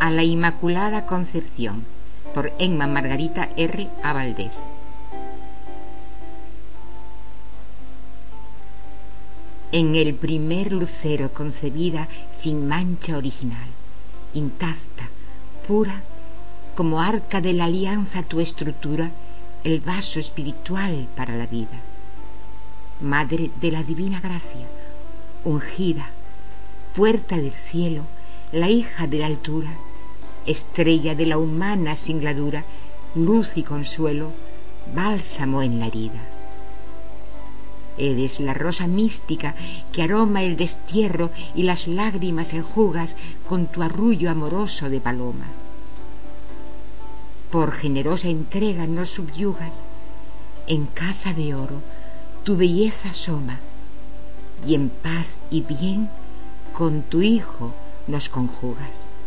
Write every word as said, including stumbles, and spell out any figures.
a la Inmaculada Concepción, por Emma Margarita R. A. Valdés. En el primer lucero concebida sin mancha original, intacta, pura, como arca de la alianza tu estructura, el vaso espiritual para la vida. Madre de la divina gracia, ungida, puerta del cielo, la hija de la altura, estrella de la humana singladura, luz y consuelo, bálsamo en la herida. Eres la rosa mística que aroma el destierro y las lágrimas enjugas con tu arrullo amoroso de paloma. Por generosa entrega nos subyugas, en casa de oro tu belleza asoma, y en paz y bien con tu Hijo nos conjugas.